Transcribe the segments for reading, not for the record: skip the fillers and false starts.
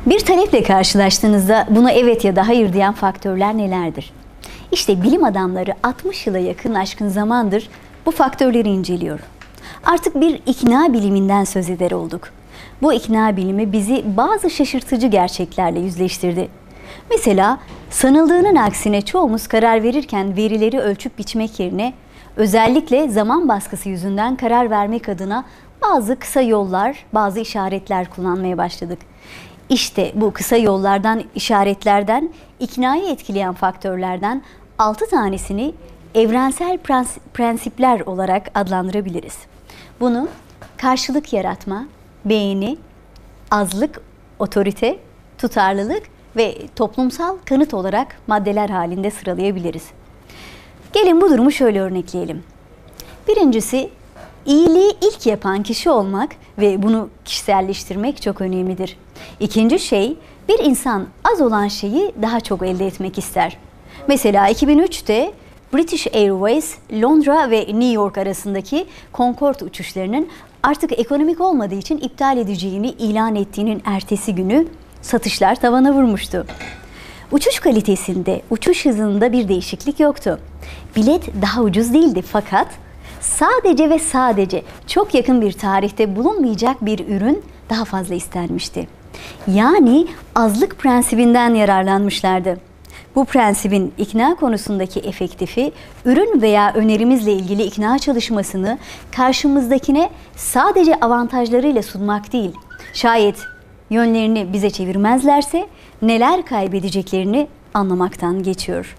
Bir taleple karşılaştığınızda buna evet ya da hayır diyen faktörler nelerdir? İşte bilim adamları 60 yıla yakın aşkın zamandır bu faktörleri inceliyor. Artık bir ikna biliminden söz eder olduk. Bu ikna bilimi bizi bazı şaşırtıcı gerçeklerle yüzleştirdi. Mesela sanıldığının aksine çoğumuz karar verirken verileri ölçüp biçmek yerine özellikle zaman baskısı yüzünden karar vermek adına bazı kısa yollar, bazı işaretler kullanmaya başladık. İşte bu kısa yollardan, işaretlerden, iknayı etkileyen faktörlerden 6 tanesini evrensel prensipler olarak adlandırabiliriz. Bunu karşılık yaratma, beğeni, azlık, otorite, tutarlılık ve toplumsal kanıt olarak maddeler halinde sıralayabiliriz. Gelin bu durumu şöyle örnekleyelim. Birincisi, iyiliği ilk yapan kişi olmak ve bunu kişiselleştirmek çok önemlidir. İkinci şey, bir insan az olan şeyi daha çok elde etmek ister. Mesela 2003'te British Airways, Londra ve New York arasındaki Concorde uçuşlarının artık ekonomik olmadığı için iptal edeceğini ilan ettiğinin ertesi günü satışlar tavana vurmuştu. Uçuş kalitesinde, uçuş hızında bir değişiklik yoktu. Bilet daha ucuz değildi fakat sadece ve sadece çok yakın bir tarihte bulunmayacak bir ürün daha fazla istenmişti. Yani azlık prensibinden yararlanmışlardı. Bu prensibin ikna konusundaki efektifi, ürün veya önerimizle ilgili ikna çalışmasını karşımızdakine sadece avantajlarıyla sunmak değil, şayet yönlerini bize çevirmezlerse neler kaybedeceklerini anlamaktan geçiyor.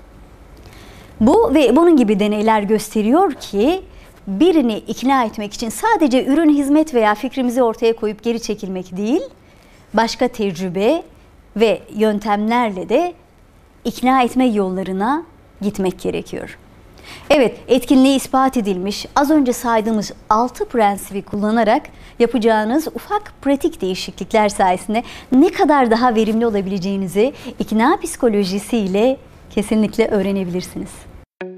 Bu ve bunun gibi deneyler gösteriyor ki birini ikna etmek için sadece ürün, hizmet veya fikrimizi ortaya koyup geri çekilmek değil, başka tecrübe ve yöntemlerle de ikna etme yollarına gitmek gerekiyor. Evet, etkinliği ispat edilmiş, az önce saydığımız 6 prensibi kullanarak yapacağınız ufak pratik değişiklikler sayesinde ne kadar daha verimli olabileceğinizi ikna psikolojisiyle kesinlikle öğrenebilirsiniz.